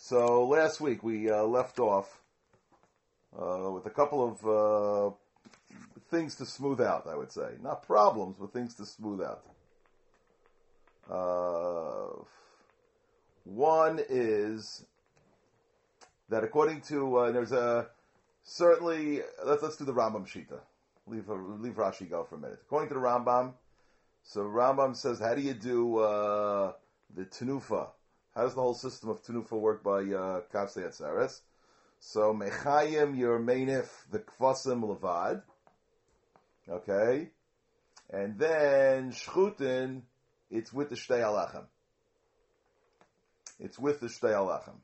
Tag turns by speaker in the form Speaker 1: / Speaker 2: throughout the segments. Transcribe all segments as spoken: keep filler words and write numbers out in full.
Speaker 1: So last week we uh, left off uh, with a couple of uh, things to smooth out, I would say. Not problems, but things to smooth out. Uh, one is that according to, uh, there's a, certainly, let's, let's do the Rambam Shita. Leave, leave Rashi go for a minute. According to the Rambam, so Rambam says, how do you do uh, the Tenufa? How does the whole system of Tenufa work by uh, Kavsei Atzeres? So, Mechayim your Meinif, the Kvasim Levad. Okay? And then, Shchutin, it's with the Shtei Alachem. It's with the Shtei Alachem.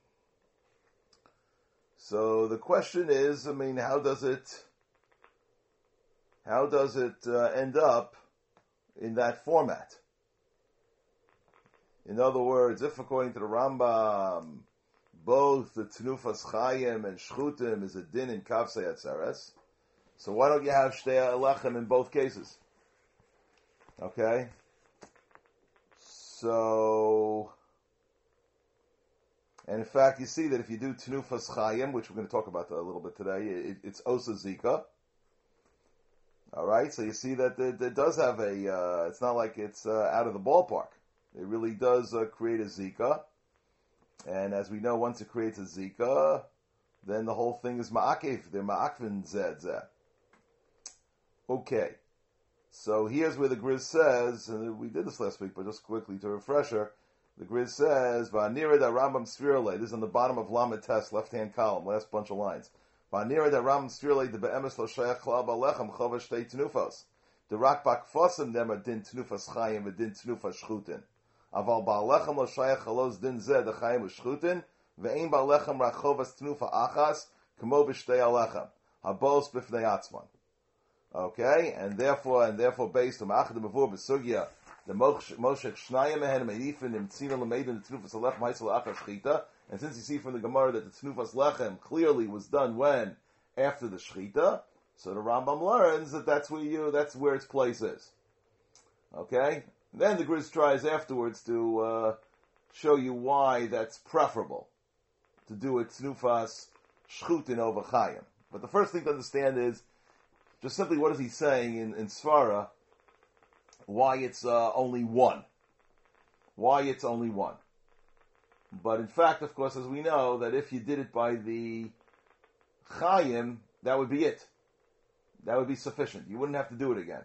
Speaker 1: So, the question is, I mean, how does it, how does it uh, end up in that format? In other words, if according to the Rambam, both the Tenufas Chayim and Shchutim is a din in Kavsei Atzeres, so why don't you have Shtei Alechem in both cases? Okay? So, and in fact, you see that if you do Tenufas Chayim, which we're going to talk about a little bit today, it, it's Osa Zika. Alright, so you see that it, it does have a, uh, it's not like it's uh, out of the ballpark. It really does uh, create a Zika. And as we know, once it creates a Zika, then the whole thing is Ma'akev. They're Ma'akvin Zed Zed. Okay. So here's where the Griz says, and we did this last week, but just quickly to refresher, the Griz says, Va'nira da Rambam Svirle. This is on the bottom of Lamed Tes, left-hand column, last bunch of lines. Va'nira da Rambam Svirle, the be'emes lo shayach klal ba'lechem chova shtei tenufos. The rakbak fosim dem a din tenufas chayim, a din tenufas shchutin. Aval ba'lechem lo shayach halos din zeh, the chayim shchutin, ve'ein ba'lechem rachovas tenufa achas, kamo b'shtei alechem. Habos b'fnei atzman. Okay, and therefore, and therefore, based on Ma'achad Mavur B'Sugya, the Moshe Shnayim Mehen Me'ifin Im Tzina L'Meidin the Tenufas Alechem Haisel Achar Shchita, and since you see from the Gemara that the Tenufas Lechem clearly was done when after the Shchita, so the Rambam learns that that's where you that's where its place is. Okay, then the Griz tries afterwards to uh, show you why that's preferable to do it Tenufas Shchutin over Chayim. But the first thing to understand is just simply what is he saying in, in Svara, why it's uh, only one. Why it's only one. But in fact, of course, as we know, that if you did it by the Chayim, that would be it. That would be sufficient. You wouldn't have to do it again.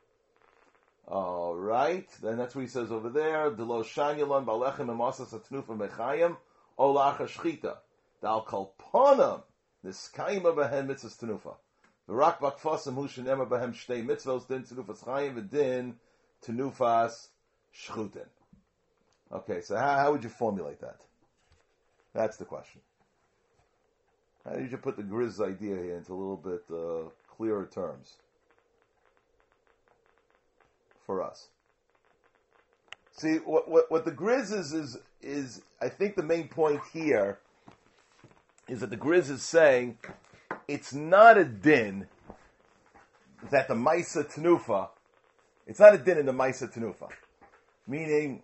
Speaker 1: Alright, then that's what he says over there. Delo shanyalon balechem emasas atnufa mechayim olacha shchita. Dal kalponam niskayim abahen mitzvahs tenufa. V'rak bakfasim hu shenema bahem shtei mitzvos din tenufas chayim v'din tenufas shchutin. Okay, so how, how would you formulate that? That's the question. How did you put the Griz idea here into a little bit uh, clearer terms for us? See, what what, what the Griz is, is, is, I think the main point here is that the Griz is saying it's not a din that the Maisa Tenufa, it's not a din in the Maisa Tenufa. Meaning,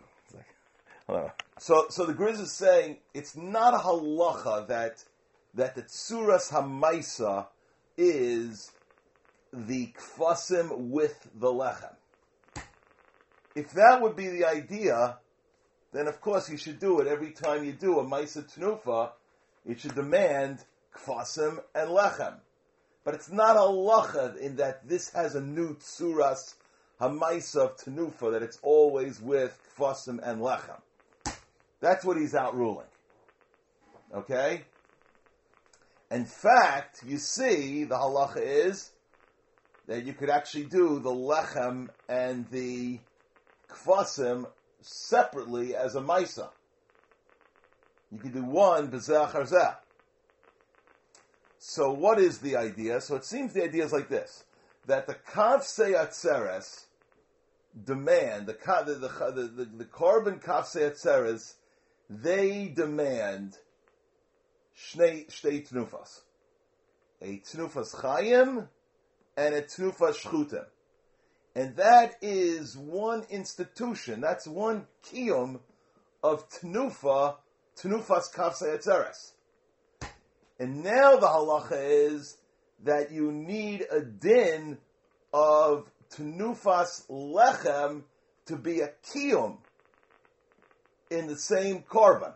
Speaker 1: so so the Griz is saying it's not a halacha that that the Tsuras HaMaisa is the kfasim with the lechem. If that would be the idea, then of course you should do it every time you do a Maisa Tenufa. It should demand kfasim and lechem. But it's not a halacha in that this has a new tsuras hamaisa of tenufa, that it's always with kfasim and lechem. That's what he's out ruling. Okay? In fact, you see, the halacha is that you could actually do the lechem and the kfasim separately as a maisa. You can do one b'zeh achar zeh. So what is the idea? So it seems the idea is like this, that the Kavsei Atzeres demand, the the the, the, the Korban Kavsei Atzeres, they demand shnei shtei Tenufas. A Tenufas Chayim and a Tenufas Shchutim. And that is one institution, that's one kiyum of Tenufa Tenufas Kafsei Atzeres. And now the halacha is that you need a din of Tenufas Lechem to be a kiyum in the same korban.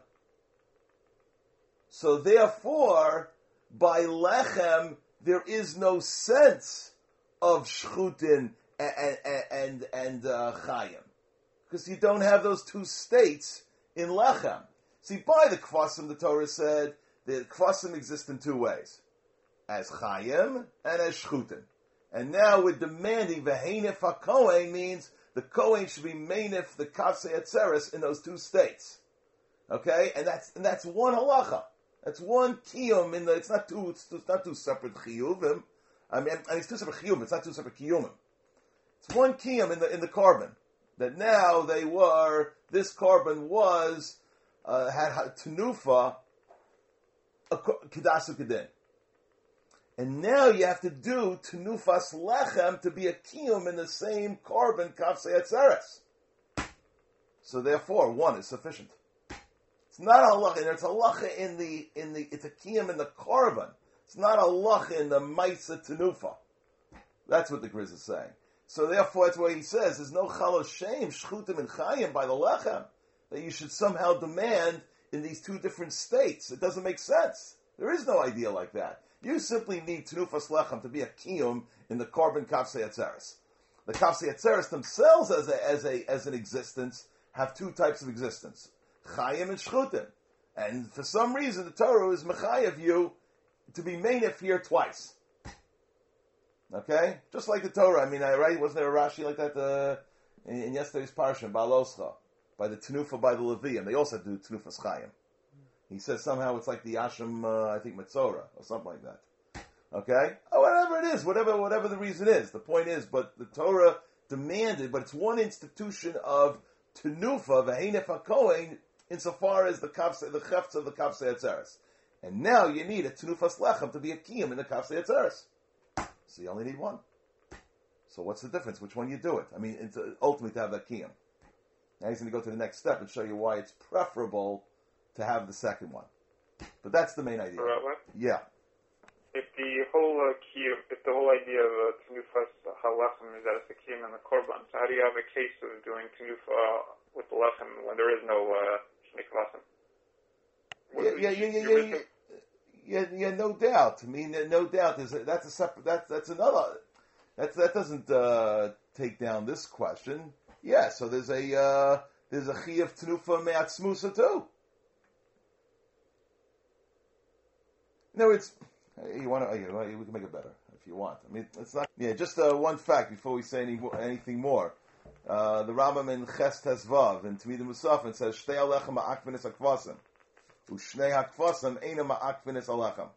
Speaker 1: So therefore, by lechem, there is no sense of shchutin and and and uh, chayim, because you don't have those two states in lechem. See, by the kvasim, the Torah said the kvasim exist in two ways, as chayim and as shchutin. And now we're demanding v'heinef hakohen means the kohen should be meinef the kafsei atzeres in those two states. Okay, and that's and that's one halacha. That's one kiyum in the. It's not two. It's, it's not two separate chiyuvim. I mean, and it's two separate chiyuvim. It's not two separate kiyumim. It's one kiyum in the in the korban. That now they were. This korban was uh, had tenufa kedasu kedin, and now you have to do tenufas lechem to be a kiyum in the same korban kafsei atzeres. So therefore, one is sufficient. It's not a halacha, and it's a halacha in the in the it's a kiyum in the korban. It's not a halacha in the ma'isa tenufa. That's what the Griz is saying. So therefore, that's why he says there's no chalos shem shchutim and chayim by the lechem that you should somehow demand in these two different states. It doesn't make sense. There is no idea like that. You simply need tenufas lechem to be a kiyum in the korban kafsei atzeres. The kafsei atzeres themselves, as a as a as an existence, have two types of existence. Chayim and Shchutim. And for some reason, the Torah is mechayev you to be meinef here twice. Okay? Just like the Torah. I mean, I right? Wasn't there a Rashi like that uh, in, in yesterday's parsha, Baaloscha, by the Tenufa, by the Levium? They also do Tenufas Chayim. He says somehow it's like the Asham, uh, I think, Metzora, or something like that. Okay? Oh, whatever it is, whatever whatever the reason is. The point is, but the Torah demanded, but it's one institution of Tenufa, V'heinef HaKohen, insofar as the kafse, the chefts of the kafsei atzeres. And now you need a tenufas lechem to be a kiyum in the kafsei atzeres. So you only need one. So what's the difference? Which one you do it? I mean, it's ultimately to have that kiyum. Now he's going to go to the next step and show you why it's preferable to have the second one. But that's the main idea.
Speaker 2: Right.
Speaker 1: Yeah.
Speaker 2: If the whole uh, kiyum, if the whole idea of uh, tenufas halechem is that it's a kiyum and the korban, so how do you have a case of doing tenufa with the lechem when there is no uh,
Speaker 1: Yeah, yeah, yeah, yeah, yeah, yeah, yeah, yeah, no doubt. I mean, no doubt. There's a, that's a separate. That's that's another. That's that doesn't uh, take down this question. Yeah, so there's a uh, there's a chiyuv tenufa me'atzmusa too. No, it's you want to. We can make it better if you want. I mean, it's not. Yeah, just uh, one fact before we say any anything more. Uh, the Rambam in Ches Tesvav in Tamidim Musafin says Shtei Alechem Ma'akvinis Akvasim Ushnei Hakvasim Eina Ma'akvinis Alechem.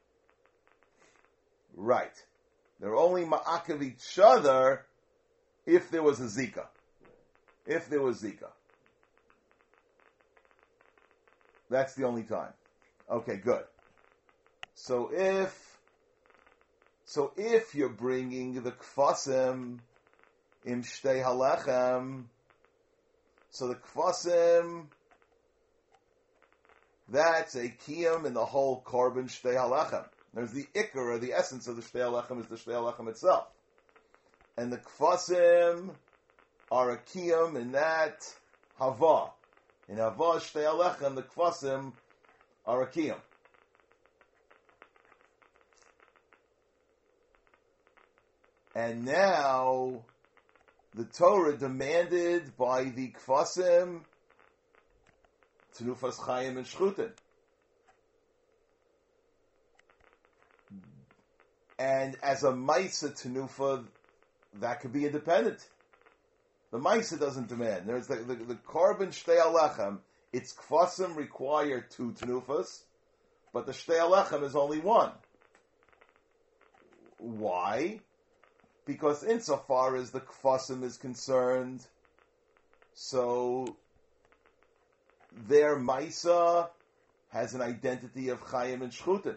Speaker 1: Right. They're only ma'akev each other if there was a Zika. If there was Zika. That's the only time. Okay, good. So if so if you're bringing the Kvasim Im Shtei Halechem. So the Kvasim, that's a kiyum in the whole korban Shtei Halechem. There's the ikar, or the essence of the Shtei Halechem, is the Shtei Halechem itself. And the Kvasim are a kiyum in that Hava. In Hava Shtei Halechem, the Kvasim are a kiyum. And now the Torah demanded by the Kvasim Tenufas Chayim and Shchutin. And as a Maisa Tenufa, that could be independent. The Maisa doesn't demand. There's the, the, the Korban Shtei Alechem, its Kvasim require two Tenufas, but the Shtei Alechem is only one. Why? Because insofar as the Kvasim is concerned, so their Maisa has an identity of Chayim and Shchutin.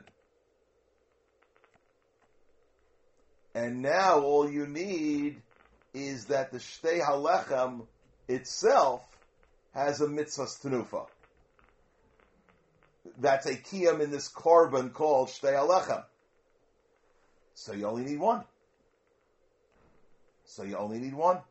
Speaker 1: And now all you need is that the Shtei Halechem itself has a mitzvah tenufa. that's a kiyum in this korban called shtei alechem. So you only need one. So you only need one.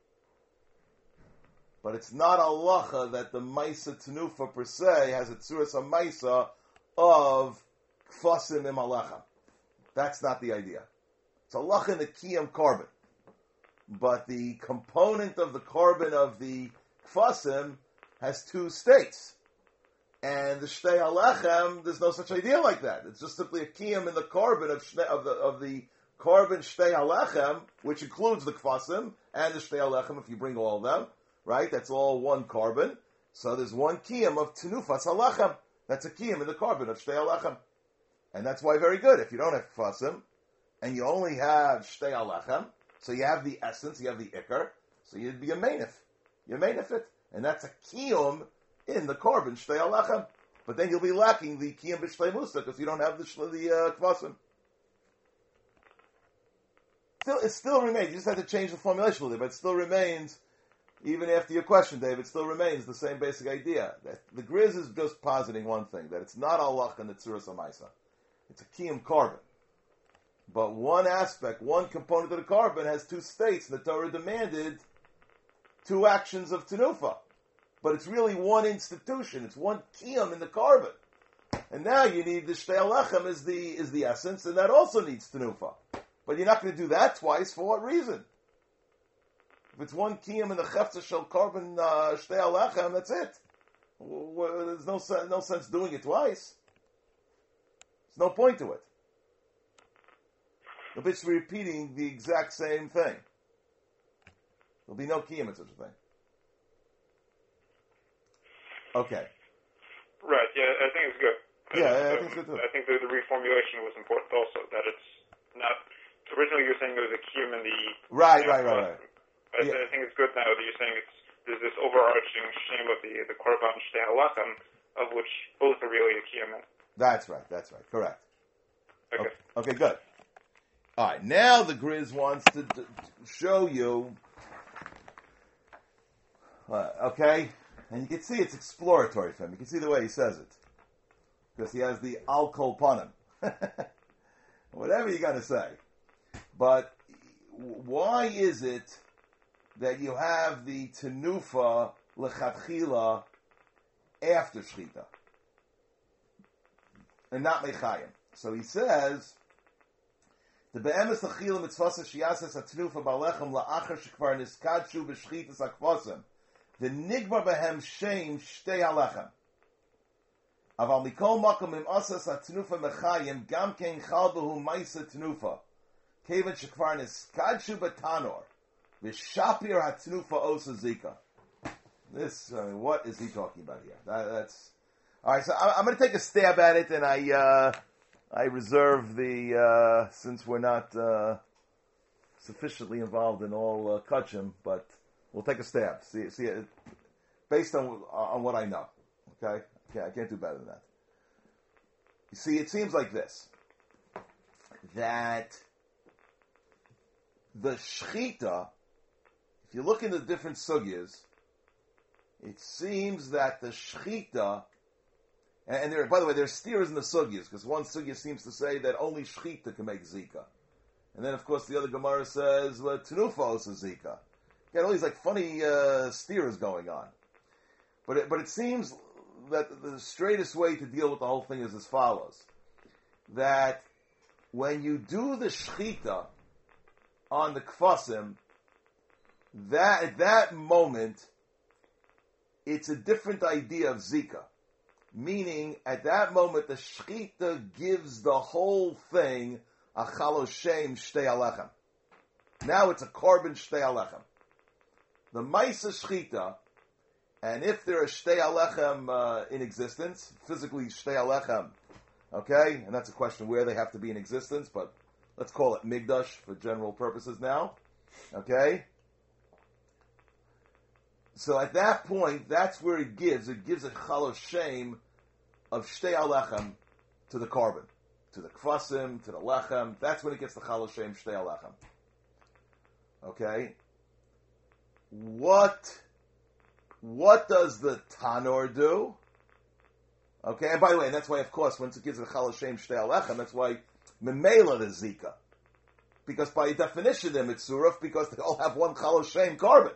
Speaker 1: But it's not halacha that the Maisa Tenufa per se has a tzuras Maisa of kfasim im alechem. That's not the idea. It's halacha in the kiyum korban. But the component of the korban of the kfasim has two states. And the shtei alechem, there's no such idea like that. It's just simply a kiyum in the korban of, shne, of the of the korban shtei alechem, which includes the kfasim and the shtei alechem if you bring all of them. Right? That's all one korban. So there's one kiyum of tenufas alechem. That's a kiyum in the korban of shtei alechem. And that's why very good. If you don't have kfasim, and you only have shtei alechem, so you have the essence, you have the ikar, so you'd be a mainif. You mainif it. And that's a kiyum in the korban shtei alechem. But then you'll be lacking the kiyum b'shtei musa, because you don't have the, the uh, kfasim. Still, it still remains. You just have to change the formulation a little bit, but it still remains. Even after your question, Dave, it still remains the same basic idea. That the Grizz is just positing one thing, that it's not Allah and the Tzuras HaMaisa. It's a Kiyum korban. But one aspect, one component of the korban has two states, and the Torah demanded two actions of Tenufa. But it's really one institution. It's one Kiyum in the korban. And now you need the Shtei Alechem is the, is the essence, and that also needs Tenufa. But you're not going to do that twice. For what reason? If it's one kiyum in the chefza shel korban uh, shtei alechem, that's it. Well, there's no sense, no sense doing it twice. There's no point to it. You'll be repeating the exact same thing. There'll be no kiyum in such a thing. Okay.
Speaker 2: Right. Yeah, I think it's good.
Speaker 1: Yeah,
Speaker 2: I,
Speaker 1: yeah, I think it's good too.
Speaker 2: I think the, the reformulation was important also. That it's not. Originally, you were saying there was a kiyum in the.
Speaker 1: Right,
Speaker 2: you know,
Speaker 1: right, right, right.
Speaker 2: I,
Speaker 1: Yeah.
Speaker 2: I think it's good now that you're saying it's there's this overarching shame of the the korban shtei alechem, of which both are really a kiyum.
Speaker 1: That's right. That's right. Correct.
Speaker 2: Okay.
Speaker 1: Okay, okay, good. All right. Now the Grizz wants to d- show you. Uh, okay, and you can see it's exploratory for him. You can see the way he says it, because he has the al kol panim. Whatever you're going to say, but why is it that you have the tenufa lechatchila after shchita and not mechayim? So he says the be'emes lechila mitzvasa shiyases atnufa balechem la'achar shekvar niskadshu b'shchitas akvasim the nigbar behem shem shtei alechem aval mikol makom im asas atnufa mechayim gam kein chal behu maisa tenufa kevan shekvar niskadshu b'tanor V'shapir hatnufa osa zika. This, I mean, what is he talking about here? That, that's all right. So I, I'm going to take a stab at it, and I uh, I reserve the uh, since we're not uh, sufficiently involved in all uh, kachim, but we'll take a stab. See, see it based on on what I know. Okay, I can't, I can't do better than that. You see, it seems like this that the shchita. If you look into different sugyas, it seems that the shchita, and, and there, by the way, there's steers in the sugyas, because one sugya seems to say that only shchita can make zika. And then, of course, the other Gemara says, well, tenufa is a zika. You got all these like funny uh, steers going on. But it, but it seems that the straightest way to deal with the whole thing is as follows. That when you do the shchita on the kfasim, that at that moment, it's a different idea of zika. Meaning, at that moment, the shchita gives the whole thing a chaloshem shtei alechem. Now it's a korban shtei alechem. The maisa shchita, and if there are shtei alechem uh, in existence, physically shtei alechem, okay, and that's a question where they have to be in existence, but let's call it migdash for general purposes now, okay. So at that point, that's where it gives. It gives a chaloshem of shtei alechem to the korban, to the kfasim, to the lechem. That's when it gets the chaloshem shtei alechem. Okay. What what does the tanor do? Okay, and by the way, and that's why, of course, once it gives a Chal Hashem Shtei Alechem, that's why Memela the Zika. Because by definition they're Mitzuraf, because they all have one Chal Hashem carbon.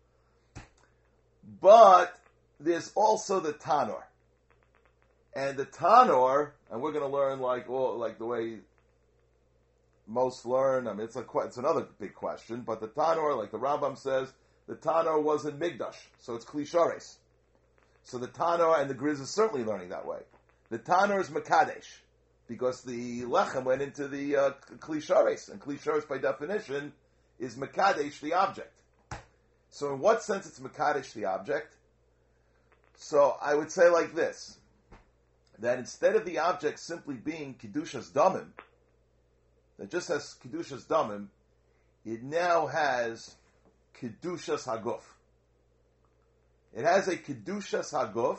Speaker 1: But there's also the Tanor. And the Tanor, and we're going to learn like well, like the way most learn, I mean, it's, a, it's another big question, but the Tanor, like the Rambam says, the Tanor was in Migdash, so it's Klishares. So the Tanor and the Griz is certainly learning that way. The Tanor is Mekadesh, because the Lechem went into the uh, Klishares, and Klishares by definition is Mekadesh, the object. So in what sense it's Mekadesh, the object? So I would say like this, that instead of the object simply being Kedushas Damim, that just has Kedushas Damim, it now has Kedushas Haguf. It has a Kedushas Haguf,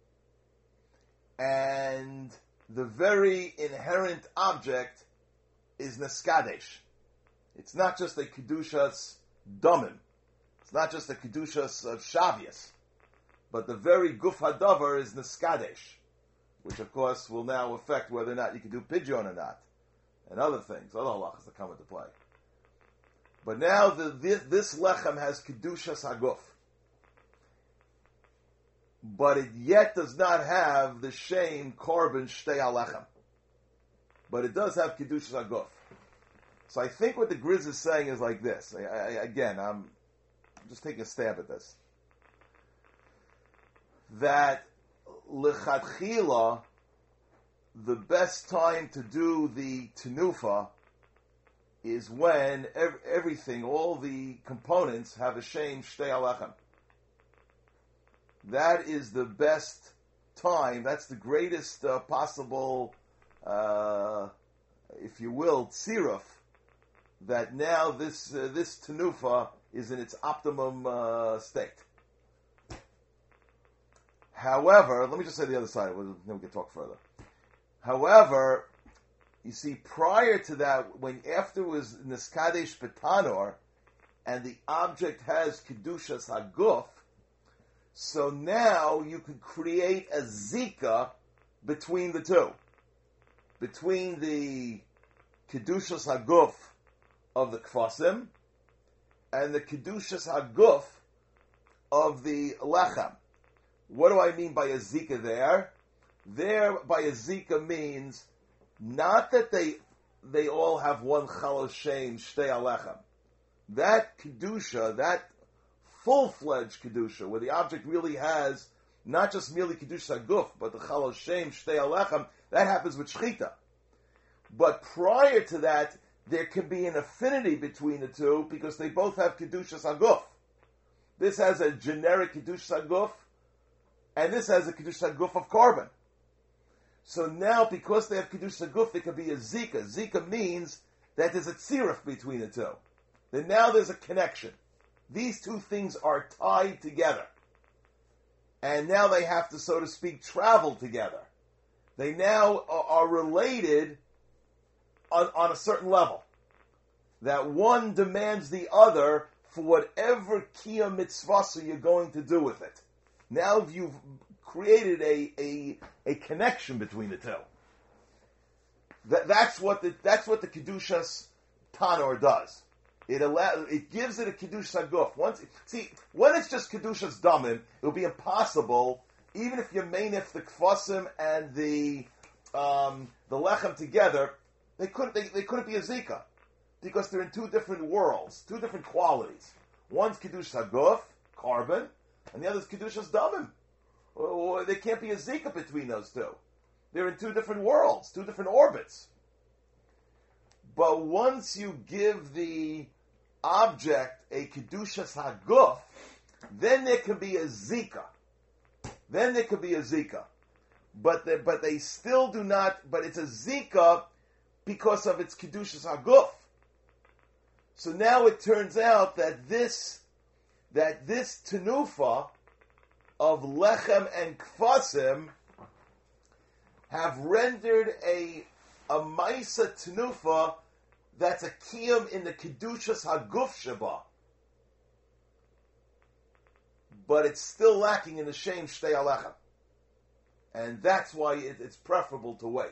Speaker 1: and the very inherent object is Neskadesh. It's not just a Kedushas Damim. It's not just a Kedushas of Shavias, but the very Guf Hadavar is Neskadesh, which of course will now affect whether or not you can do Pidyon or not, and other things, other halachas that come into play. But now the, this, this lechem has Kedushas Haguf, but it yet does not have the shame korban Shtei Alechem. But it does have Kedushas Haguf. So I think what the Griz is saying is like this. I, I, again, I'm just taking a stab at this. That lechatchila, the best time to do the tenufa is when ev- everything, all the components have a shame Shtei Alechem. That is the best time. That's the greatest uh, possible, uh, if you will, tziruf. That now this uh, this tenufa is in its optimum uh, state. However, let me just say the other side. Then we can talk further. However, you see, prior to that, when after it was Neskadesh Betanor, and the object has Kedushas Haguf, so now you can create a zika between the two. Between the Kedushas Haguf of the Kfasim and the Kedushas Haguf of the Lechem. What do I mean by a zika there? There, by a zika means not that they they all have one Chal Hashem Shtei Alechem. That Kedusha, that full-fledged Kedusha, where the object really has not just merely Kedusha Haguf, but the Chal Hashem Shtei Alechem, that happens with Shechita. But prior to that, there can be an affinity between the two because they both have Kedushas Haguf. This has a generic Kedushas Haguf, and this has a Kedushas Haguf of carbon. So now, because they have Kedushas Haguf, there could be a Zika. Zika means that there's a tziruf between the two. Then now there's a connection. These two things are tied together. And now they have to, so to speak, travel together. They now are related on, on a certain level. That one demands the other for whatever kiyah mitzvah you're going to do with it. Now you've created a, a, a connection between the two. That, that's what the that's what the Kedushas Tanor does. It allow, it gives it a Kedushas Haguf. Once see when it's just Kedushas Damim, it will be impossible. Even if you mainif the Kfasim and the um, the Lechem together, they couldn't they, they couldn't be a Zika because they're in two different worlds, two different qualities. One's Kedushas Haguf, carbon, and the other's Kedushas Damim. Or there can't be a Zika between those two. They're in two different worlds, two different orbits. But once you give the object a Kedushas Haguf, then there can be a Zika. Then there could be a Zika. But they, but they still do not, but it's a Zika because of its Kedushas Haguf. So now it turns out that this, that this tenufa of Lechem and Kfasim have rendered a, a Maisa tenufa that's a kiyum in the Kedushas Haguf Sheba. But it's still lacking in the Shem Shtei Alechem. And that's why it, it's preferable to wait.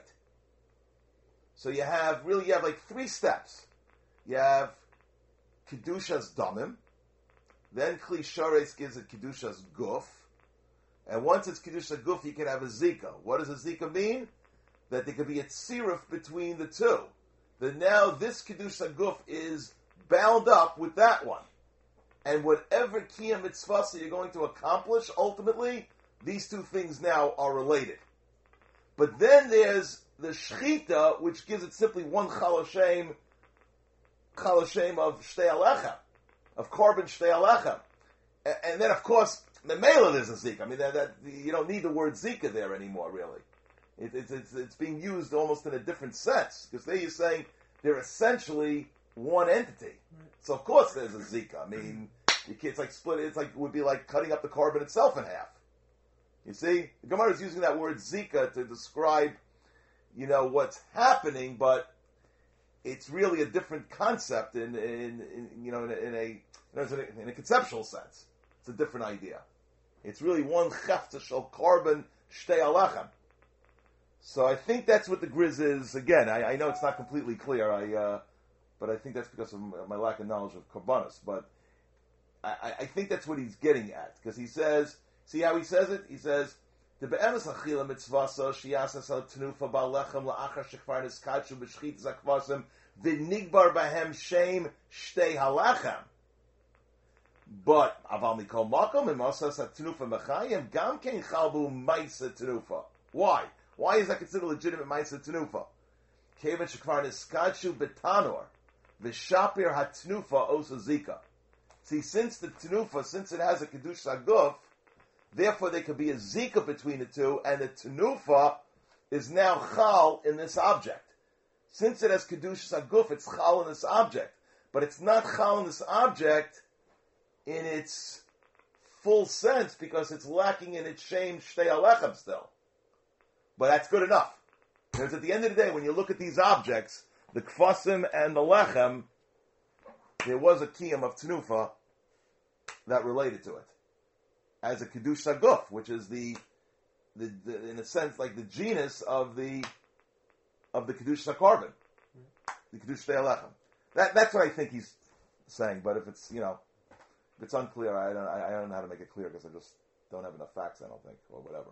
Speaker 1: So you have, really, you have like three steps. You have Kedushas Damim, then Kli Shares gives it Kedushas Guf, and once it's Kedushas Guf, you can have a Zika. What does a Zika mean? That there could be a tziruf between the two. That now this Kedushas Guf is bound up with that one. And whatever Kiyam Mitzvah you're going to accomplish, ultimately, these two things now are related. But then there's the Shechita, which gives it simply one Chal Hashem, Chal Hashem of Shtei Alechem, of Korban Shtei Alechem. And, and then, of course, the Mela there's a Zika. I mean, that, that, you don't need the word Zika there anymore, really. It, it, it's, it's being used almost in a different sense, because there you're saying they're essentially one entity. So, of course, there's a Zika. I mean, you can't, it's like split, it's like, it would be like cutting up the Korban itself in half. You see? The Gemara is using that word Zika to describe, you know, what's happening, but it's really a different concept in, in, in you know, in a, in a, you know, in a conceptual sense. It's a different idea. It's really one chefta shel Korban Shtei Alechem. So I think that's what the Griz is. Again, I, I know it's not completely clear, I, uh, but I think that's because of my lack of knowledge of Korbanos. But I, I think that's what he's getting at, because he says, see how he says it? He says, "The be'emes achila mitzvasa sheyasas al tenufa ba'lechem la'achar shekvar niskachu b'shchit zakvasim v'nigbar b'hem shem shtei halechem." But aval mikol makom imosas tenufa mechayim gam kein chalbu ma'isa tenufa. Why? Why is that considered legitimate ma'isa tenufa? Kevan shekvar niskachu betanor v'shapir hatnufa osa zika. See, since the tenufa, since it has a kedusha aguf, therefore there could be a zika between the two, and the tenufa is now chal in this object. Since it has kedusha aguf, it's chal in this object, but it's not chal in this object in its full sense because it's lacking in its shem shtei alechem still. But that's good enough. Because at the end of the day, when you look at these objects, the kfasim and the lechem, there was a kiyam of tenufa that related to it as a kedusha guf, which is the, the, the, in a sense, like the genus of the of the kedusha korban, the kedusha alechem. That that's what I think he's saying. But if it's you know, if it's unclear, I don't I, I don't know how to make it clear because I just don't have enough facts. I don't think, or whatever.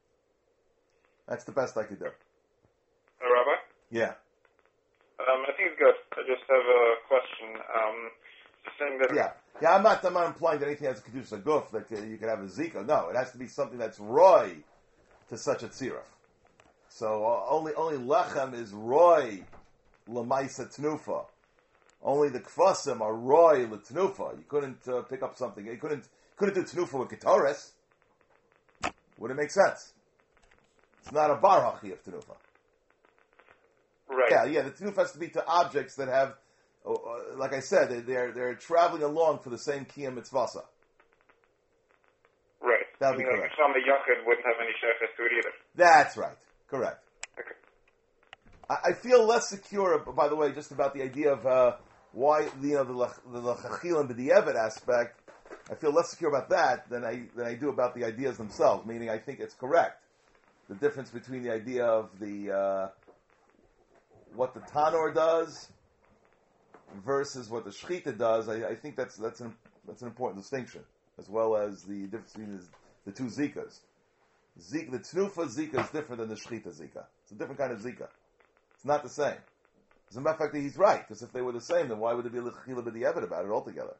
Speaker 1: That's the best I could do.
Speaker 2: Uh, Rabbi?
Speaker 1: Yeah.
Speaker 2: Um, I think it's good. I just have a question. Um, just saying that.
Speaker 1: Yeah, yeah. I'm not. I'm not implying that anything has a kedusha guf that uh, you can have a zika. No, it has to be something that's roy to such a tziruf. So uh, only only lechem is roy lemaisa tnufa. Only the kfasim are roy letnufa. You couldn't uh, pick up something. You couldn't couldn't do tnufa with ketoris. Would it make sense? It's not a bar hachi of tnufa.
Speaker 2: Right.
Speaker 1: Yeah, yeah. The tenufa has to be to objects that have, uh, like I said, they, they're they're traveling along for the same kiyam mitzvasa.
Speaker 2: Right.
Speaker 1: That would be
Speaker 2: you know,
Speaker 1: correct.
Speaker 2: Some the yachid wouldn't have any shaykhs to it either.
Speaker 1: That's right. Correct.
Speaker 2: Okay.
Speaker 1: I, I feel less secure, by the way, just about the idea of uh, why you know the the lechachil and b'di'evet aspect. I feel less secure about that than I than I do about the ideas themselves. Meaning, I think it's correct. The difference between the idea of the uh, what the tanor does versus what the shechita does, I, I think that's that's an that's an important distinction, as well as the difference between the, the two zikas. Zika, the tenufa zika is different than the shechita zika. It's a different kind of zika. It's not the same. As a matter of fact, he's right, because if they were the same, then why would there be a lechila b'di'evet about it altogether?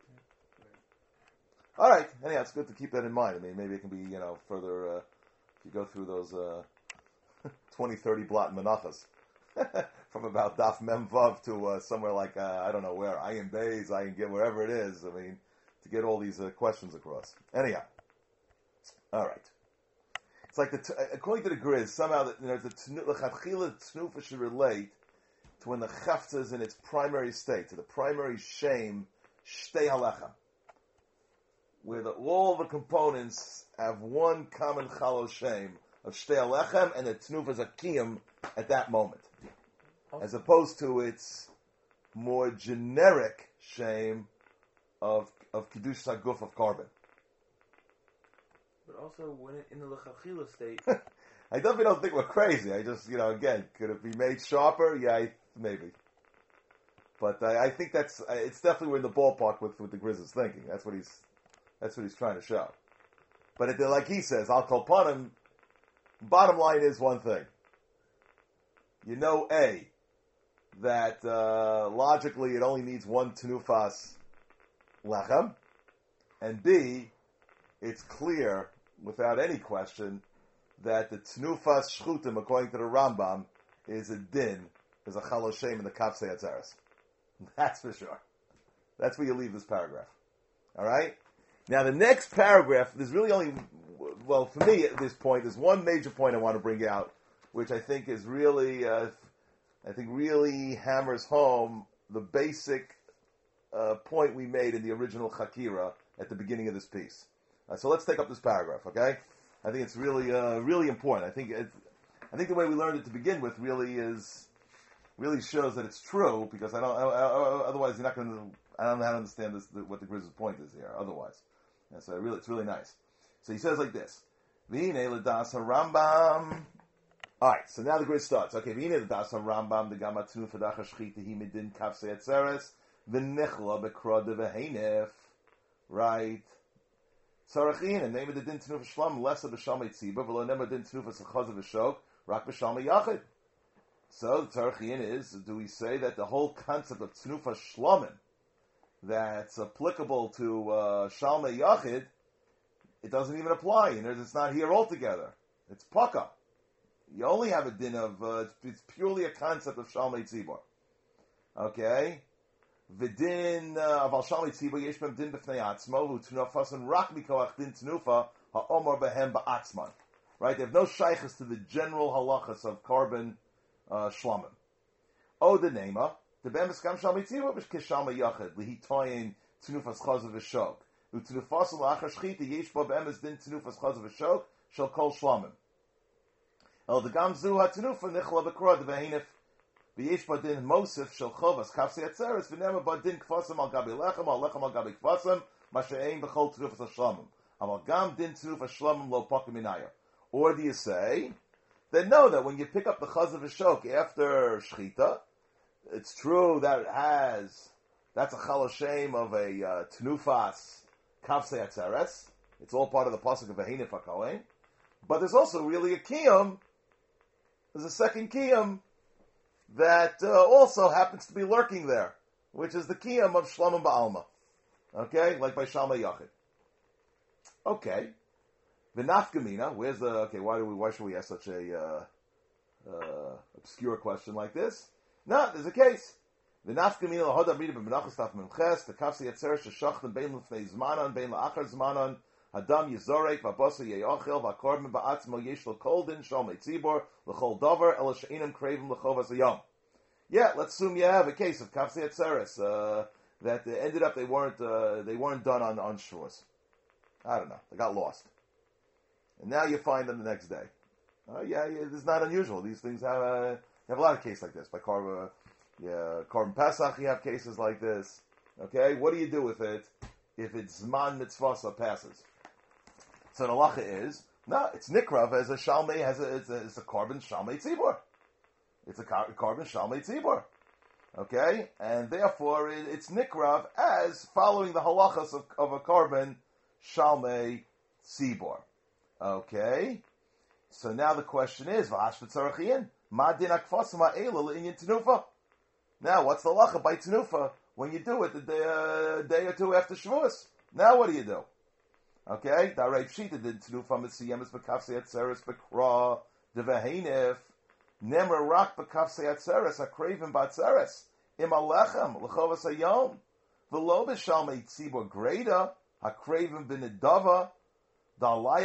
Speaker 1: All right. Anyhow, it's good to keep that in mind. I mean, maybe it can be you know further uh, if you go through those uh, twenty, thirty blot menachas. From about Daf Mem Vav to uh, somewhere like, uh, I don't know where, Ayin Beis, Ayin Gim, wherever it is, I mean, to get all these uh, questions across. Anyhow. All right. It's like, the t- according to the Griz, somehow, the, you know, the Lechatchila Tnufa should relate to when the Chafta is in its primary state, to the primary shame, Shtei Halechem, where the, all the components have one common Chalo shame of Shtei Halechem, and the Tnufa is a Kiyam at that moment. As opposed to its more generic shame of of Kiddush Saguf of Korban.
Speaker 3: But also, when it, in the Lechachila state...
Speaker 1: I definitely don't think we're crazy. I just, you know, again, could it be made sharper? Yeah, I, maybe. But I, I think that's it's definitely in the ballpark with with the Grizzlies thinking. That's what he's that's what he's trying to show. But it, like he says, I'll call upon him. Bottom line is one thing. You know, A, that uh, logically it only needs one tenufas lechem, and B, it's clear without any question that the tenufas shchutim, according to the Rambam, is a din, is a chal Hashem in the Kafsei Atzeres. That's for sure. That's where you leave this paragraph. All right. Now the next paragraph, there's really only, well, for me at this point, there's one major point I want to bring out, which I think is really, uh, I think really hammers home the basic uh, point we made in the original Chakira at the beginning of this piece. Uh, so let's take up this paragraph, okay? I think it's really, uh, really important. I think, it, I think the way we learned it to begin with really is, really shows that it's true because I don't. I, I, otherwise, you're not going to. I don't know how to understand this. What the Grizzlies' point is here. Otherwise, and so really, it's really nice. So he says like this: V'hine l'das Rambam. All right. So now the Grizz starts. Okay. V'hine l'das Rambam the gamatnu fadach hashchita he medin kafsei atzeres v'nichla bekra de v'heinef. Right. Sarachin and name of the din tnu v'shlam less of b'shalmei tzibah v'lo never din tnu v'sachaz v'shok rak b'shalmei yachid. So the Tzarchian is, do we say that the whole concept of Tnufa Shlomim that's applicable to uh, Shalmei Yachid, it doesn't even apply, and it's not here altogether. It's Paka. You only have a din of, uh, it's, it's purely a concept of Shalmei Tzibor. Okay? V'din of Al Shalmei Tzibor yesh b'm din b'fnei atzmo hu Tnufasan rak mikoach din Tnufa ha'omar b'hem ba'atzman. Right? They have no shaykhs to the general halachas of carbon Uh, Shlomim. Oh, the Nema. The Bemis Kam Shalmei Tzibor B'Kish Shalmei Yachid L'Hitoyin Tnufas Chazav V'Shok U'Tnufas L'Achar Shchita Yesh Bo Bemis Din Tnufas Chazav V'Shok Shal Kol Shlomim. El the Gam Zu HaTnufa Nichla B'Krod V'Heinif V'Yesh Bo Din Mosif Shal Chovas Kafsei Atzeres V'Nema Bo Din Kfasam Al Gabi Lechem Al Lechem Al Gabi Kfasam Masha'ein B'Chol Tnufas HaShlomim Al Gam Din Tnufas Shlomim Lo Pakim Minaya. Or do you say then know that when you pick up the Chaz of Shok after Shchita, it's true that it has, that's a Chal Hashem of a uh, Tnufas Kafsei Atzeres. It's all part of the Pasuk of V'Heinif HaKohen. But there's also really a Kiyum, there's a second Kiyum that uh, also happens to be lurking there, which is the Kiyum of Shlomim Ba'alma. Okay? Like by Shalmei Yachid. Okay. The nafkamina, where's the, okay, why do we, why should we ask such a, uh, uh, obscure question like this? No, there's a case. The nafkamina, the hodam rida b'menachas taf memches, the kafsi yatzer sheshachtem bein l'fnei zmanan, bein l'achar zmanan, hadam yizorek, v'abosa yeyochel, v'akorben ba'atzmo yesh l'kol din, shalmei tzibor, l'chol dover, el she'inam krevim l'chovas hayom. Yeah, let's assume you have a case of kafsi yatzeres, uh, that uh, ended up they weren't, uh, they weren't done on, on shores. I don't know, they got lost. And now you find them the next day. Uh, yeah, yeah, it's not unusual. These things have a, you have a lot of cases like this. By Korban, yeah, Korban Pesach, you have cases like this. Okay, what do you do with it if it's Zman Mitzvasa passes? So the halacha is, no, it's Nikrav as a Shalmei, has a, it's a, it's a Korban Shalmei Tzibor. It's a Korban Shalmei Tzibor. Okay, and therefore it, it's Nikrav as following the halachas of, of a Korban Shalmei Tzibor. Okay, so now the question is, now what's the lacha by tenufa when you do it the day, uh, day or two after Shavuos? Now what do you do? Okay, Darei Pshita did tenufa mitziyemes b'kafsei atzeres b'kra deveheinif nemer rak b'kafsei atzeres akreivim b'atzeres im alechem l'chovas hayom v'lo b'shalmei tzibor greda akreivim b'nedava. Okay,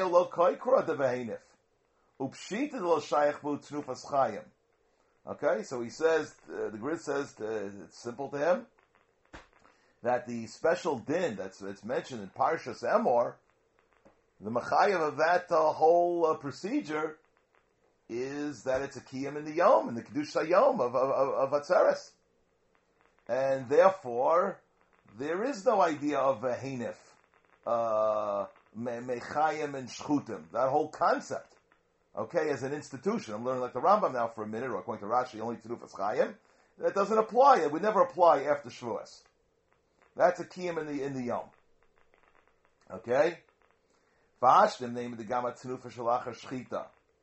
Speaker 1: so he says, uh, the Grizz says, uh, it's simple to him, that the special din that's it's mentioned in Parshas Emor, the mechayev of that uh, whole uh, procedure is that it's a kiyam in the yom, in the kedusha yom of, of, of, of Atzeres. And therefore, there is no idea of a heinif, uh, Mechayim and Shchutim, that whole concept okay, as an institution. I'm learning like the Rambam now for a minute, or according to Rashi, only Tenufas Chayim. That doesn't apply. It would never apply after Shavuos. That's a kiyum in the in the Yom. Okay? V'ashtem name of the Gama Tenufa Shalachar Shchita.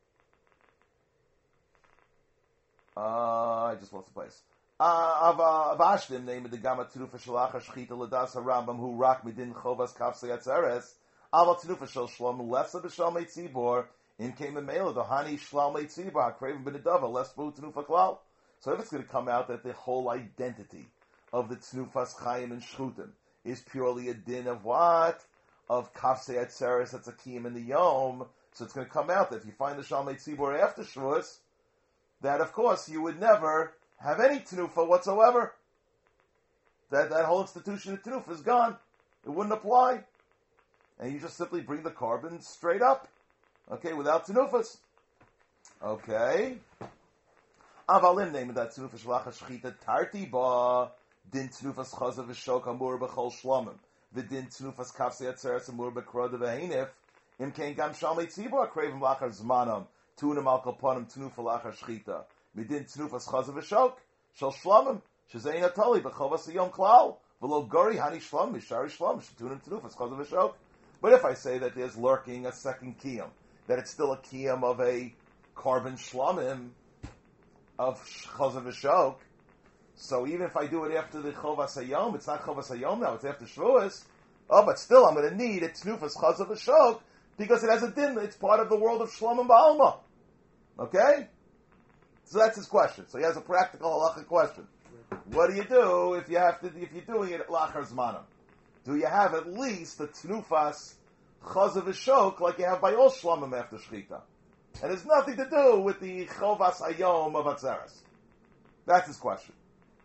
Speaker 1: Uh, I just lost the place. V'ashtem name of the Gama Tenufa Shalachar Shchita Ladas HaRambam Hu Rak Midin Chovas Kafsei Atzeres Aval Tenufa Shal Shlom Lefsa B'Shalmei Tzibor In Came Mela the Hani Shlalmei Tzibor HaKraven B'Nedava Less Fu Tenufa Klal. So if it's going to come out that the whole identity of the Tenufas Chayim and Shchutim is purely a din of what? Of Kafsei Atzeres, that's a kiyum in the Yom. So it's going to come out that if you find the Shalmei Tzibor after Shavuos, that of course you would never have any Tenufa whatsoever. That that whole institution of Tenufa is gone. It wouldn't apply. And you just simply bring the carbon straight up. Okay, without Tenufas. Okay. Avalim name of that Tenufa Shalachar Shchita Tarti Ba Din Tenufas Chazav V'Shok Amur B'Chol Shlomim V'Din Tenufas Kafsei Atzeres Amur B'Kroda V'Heinif Im Kein Gam Shalmei Tzibor Kraven Lachar Zmanam Tunim Al Kaponim Tenufa Lachar Shchita Midin Tenufas Chazav V'Shok Shal Shlomim Shezein Atali B'Chovas Yom Klal V'Lo Gori Hani Shlom Mishari Shlom Shetunim Tenufas Chazav V'Shok. But if I say that there's lurking a second kiyum, that it's still a kiyum of a carbon shlomim of Chazav V'Shok, so even if I do it after the Chovas Hayom, it's not Chovas Hayom now, it's after Shavuos, oh, but still I'm going to need a Tenufas Chazav V'Shok, because it has a din, it's part of the world of Shlomim Ba'alma. Okay? So that's his question. So he has a practical halachic question. What do you do if you have to, if you're doing it at Lachar Zmanam? Do you have at least the Tenufas Chazav V'Shok like you have by all Shlomim after Shchita? And it's nothing to do with the Chovas Hayom of Atzeres. That's his question.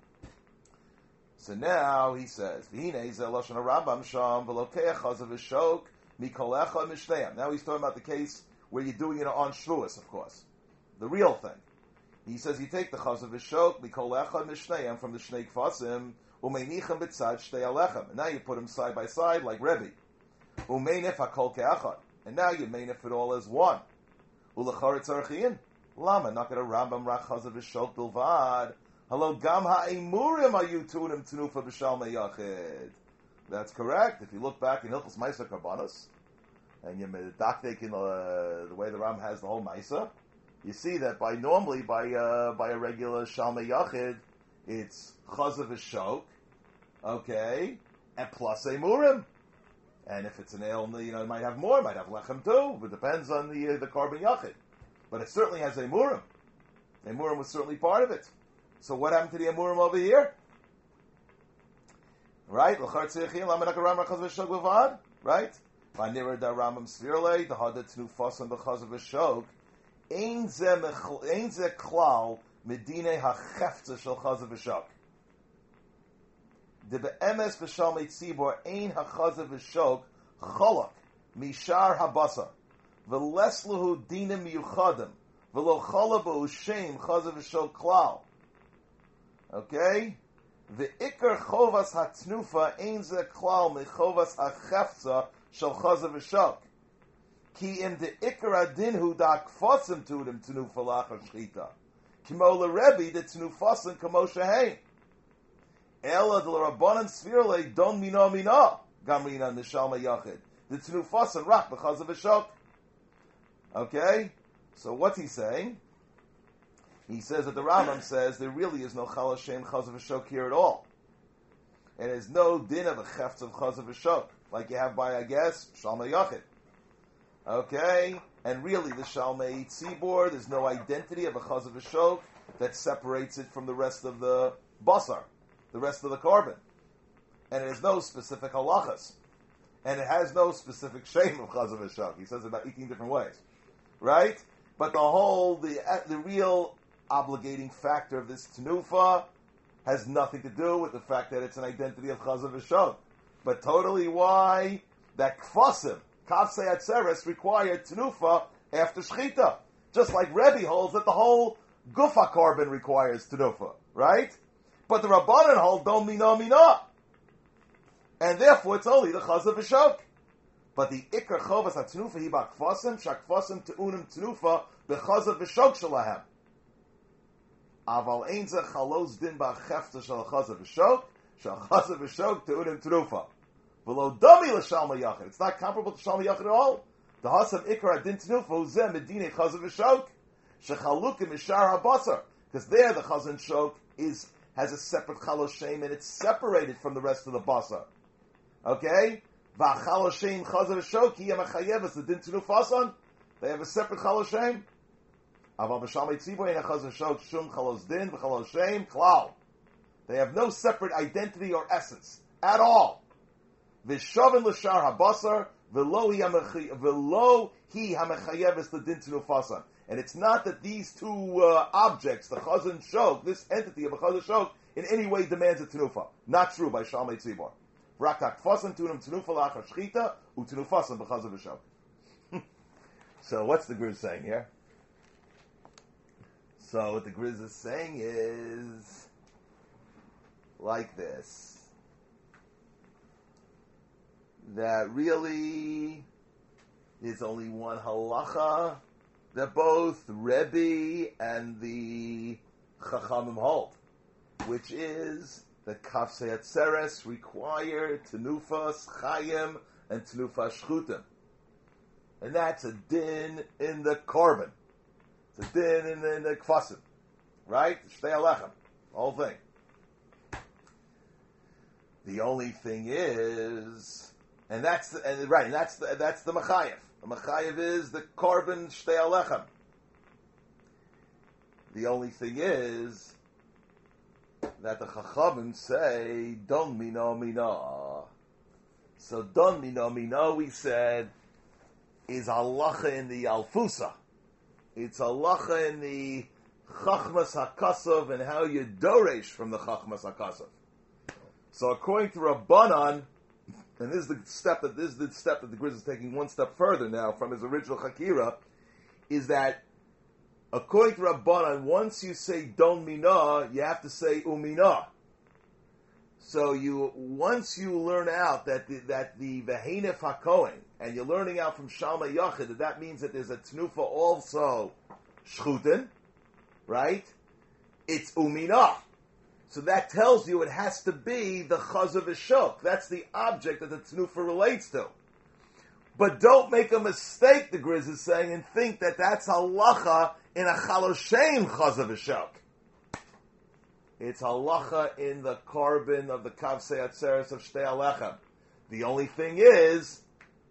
Speaker 1: So now he says, V'hinei zeh lashon harambam sham v'lokeach chazav v'shok mikol echad mishneim. Now he's talking about the case where you're doing it on Shavuos, of course. The real thing. He says you take the chazav v'shok mikol echad mishneim from the shnei kfasim umeinicham b'tzad shtei alechem. And now you put them side by side like Rebbe. Umeinif hakol ke'achad. And now you meinif it all as one. Ulachar tzarchiyin. Lama not going to Rambam rach chazav v'shok bilvad. Hello, gam ha'emurim ayu tunim tenufa b'shalmei yachid. That's correct. If you look back in Hilchos Ma'aser Karbanos, and you're medakdek in the, the way the Ram has the whole Ma'aser, you see that by normally by uh, by a regular shalmei yachid, it's chazav v'shok, okay, and plus emurim. And if it's an ale, you know, it might have more, it might have lechem too, but it depends on the uh, the carbon yachid. But it certainly has emurim. Emurim was certainly part of it. So what happened to the emurim over here? Right? Right? Vanira da Rambam Svirle, the Hadat Tnufas and the Chazav V'Shok, Ein ze klal medine hachefza shel Chazav V'Shok. The be'emes b'shalmei tzibor ein hachazav v'shok cholak mishar habasar v'les lehu dinim miyuchadim v'lo chala b'u shem chazav v'shok klal. Okay? The ikar chovas hatnufa ein ze klal mechovas hachefza shel chazav v'shok. Ki im de ikar adin hu da kfosim to them tnufa lachar shchita. Kimo l'Rebbe the tnufasim kamo shehein. Ela de l'Rabbanan Svirle don mina mina gamrina nishalma yachid. The tnufasim rak b'chazav v'shok. Okay? So what's he saying? He says that the Rambam says there really is no chal Hashem chazav v'shok here at all. And there's no din of a chefts of chazav v'shok, like you have by, I guess, shalmei yachid. Okay? And really the shalmei tzibor, there's no identity of a chazav v'shok that separates it from the rest of the basar, the rest of the carbon. And it has no specific halachas. And it has no specific shame of chazav v'shok. He says it about eighteen different ways. Right? But the whole, the the real obligating factor of this tenufa has nothing to do with the fact that it's an identity of chazav v'shok. But totally why that kfasim, kafsei atzeres, required tenufa after shchita. Just like Rebbe holds that the whole gufa carbon requires tenufa. Right? But the Rabbanan hold don't mina mina. And therefore it's only the chazav v'shok. But the ikar chovas hatnufa hi bakfasim shakfasim teunim tnufa bechazav v'shok shalahem. Aval ein ze chalos din ba'chefta shal chazav v'shok shal chazav v'shok teunim tnufa. V'lo dami l'shalma yachid. It's not comparable to shalma yachid at all. The hasam ikar adin tnufa uzeh medine chazav v'shok shechalukim mishar habasar. Because there the chazan shok is has a separate chalos shem and it's separated from the rest of the basar. Okay? V'chalos shem chazav v'shok hi yamachayevas the din tnufasan. They have a separate chalos shem. Aval b'shalmei tzivoy and chazav shok shum chalos din v'chalos shem klal. They have no separate identity or essence at all. V'shavin l'shar habasar v'lo hi hamachayevas the din tnufasan. And it's not that these two uh, objects, the chazan shok, this entity of a chazan shok, in any way demands a tenufa. Not true by Shalmei Tzibor. Rakak fasan tunum tenufa lachar shchita u tenufasan b'chazan v'shok. So what's the Grizz saying here? So what the Grizz is saying is like this. That really there's only one halacha that both Rebbe and the Chachamim hold, which is that Kafsei Atzeres require Tenufas Chayim and Tenufas Shchutim. And that's a din in the Korban. It's a din in the, in the Kfasim. Right? Shtei Alechem. Whole thing. The only thing is, and that's the, and right, and that's the, that's the Machayev. The Machayev is the Korban Shtei Alechem. The only thing is that the Chachamim say, Don Mino Mino. So Don Mino Mino, we said, is halacha in the Alfusa. It's halacha in the Chachmas HaKasav and how you doresh from the Chachmas HaKasav. So according to Rabbanan, and this is the step that this is the step that the Grizz is taking one step further now from his original Chakira, is that according to Rabbanan, once you say Don Mina, you have to say Umina. So you once you learn out that the, that the Vehenef HaKohen, and you're learning out from Shalma Yachid, that that means that there's a Tnufa also Shchutin, right? It's Umina. So that tells you it has to be the Chazav V'shok. That's the object that the Tnufa relates to. But don't make a mistake, the Grizz is saying, and think that that's halacha in a Chaloshem Chazav V'shok. It's halacha in the Korban of the Kavsei Atzeres of Shtei Alechem. The only thing is,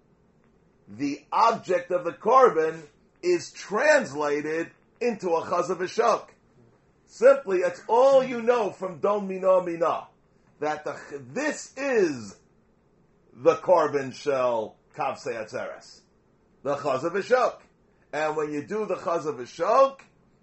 Speaker 1: the object of the Korban is translated into a Chazav V'shok. Simply, it's all you know from Don Mina Mina. That the, this is the Korban Shel Kavsei Atzeres. The Chazav V'shok. And when you do the Chazav V'shok,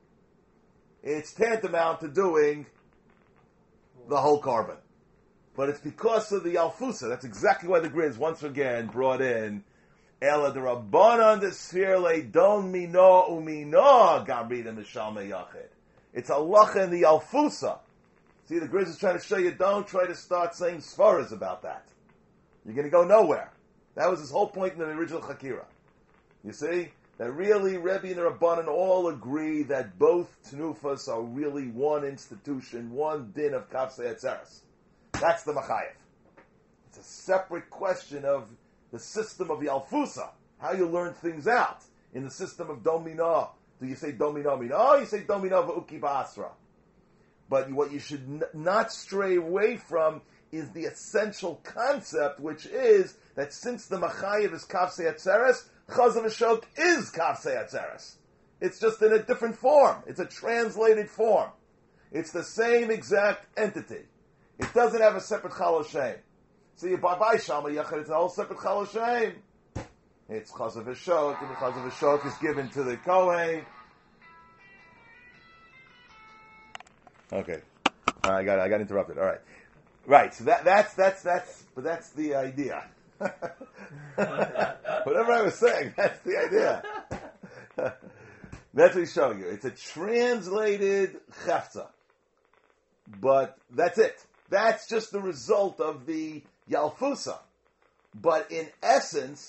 Speaker 1: it's tantamount to doing the whole Korban. But it's because of the Alfusa. That's exactly why the Grizz once again brought in Ela de Rabbanan de Sfirle Don Mina Umina Gabrida Mishalme Yachid. It's halacha in the Alfusa. See, the Grizz is trying to show you, don't try to start saying svaras about that. You're going to go nowhere. That was his whole point in the original Chakira. You see? That really, Rebbe and the Rabbanan all agree that both Tnufas are really one institution, one din of Kavsei Atzeres. That's the Machayev. It's a separate question of the system of the Alfusa, how you learn things out in the system of Domina. Do you say Domina Mina? Oh, you say Domina V'uki Ba'asra. But what you should n- not stray away from is the essential concept, which is that since the Machayev is Kavsei Atzeres, Chazav V'shok is Kavsei Atzeres. It's just in a different form. It's a translated form. It's the same exact entity. It doesn't have a separate Chaloshem. So you buy by Shalma Yachid, it's a whole separate Chaloshem. It's Chazav V'shok, and the Chazav V'shok is given to the Kohen. Okay, I got I got interrupted. All right, right. So that that's that's that's but that's the idea. Whatever I was saying, that's the idea. That's what he's showing you. It's a translated chefza, but that's it. That's just the result of the Yalfusa. But in essence,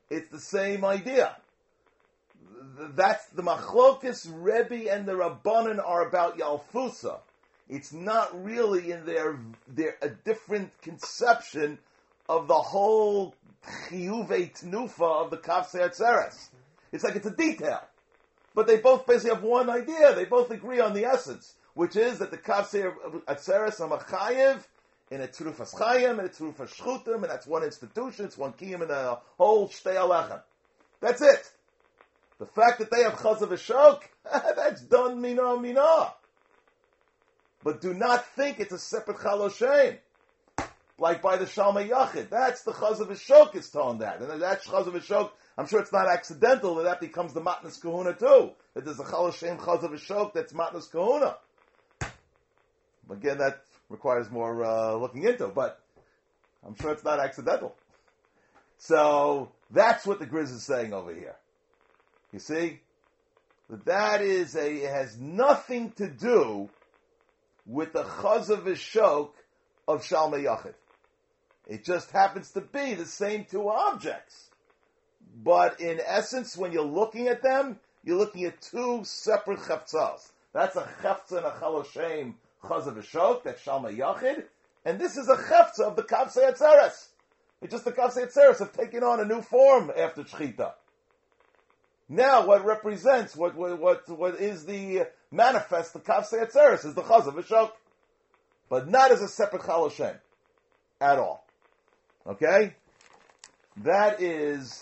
Speaker 1: It's the same idea. That's the Machlokes Rebbe and the Rabbanan are about Yalfusa. It's not really in their their a different conception of the whole Chiyuvei Tnufa of the Kafsei Atzeres. It's like it's a detail. But they both basically have one idea. They both agree on the essence, which is that the Kafsei Atzeres are Machayev in a Trufas Chayim, and a Trufas Shchutim, and that's one institution, it's one Kiyim, and a whole Shtei Alechem. That's it. The fact that they have Chazav V'Shok, that's done Mina Mina. But do not think it's a separate Chaloshem. Like by the Shalmei Yachid. That's the Chazav V'Shok is telling that. And that's Chazav V'Shok. I'm sure it's not accidental that that becomes the Matnas Kahuna too. That there's a Chaloshem Chazav V'Shok that's Matnas Kahuna. Again, that requires more uh, looking into. But I'm sure it's not accidental. So that's what the Grizz is saying over here. You see? That that is a, it has nothing to do with the Chazav V'Shok of Shalmei Yachid. It just happens to be the same two objects. But in essence, when you're looking at them, you're looking at two separate cheftzas. That's a cheftzah and a Chaloshem Chazav V'Shok, that's Shalmei Yachid, and this is a cheftzah of the Kafsei Atzeres. It's just the Kafsei Atzeres have taken on a new form after Shchita. Now, what represents, what what what, what is the manifest, the Kafsei Atzeres, is the Chazav V'Shok, but not as a separate Chaloshem at all. Okay? That is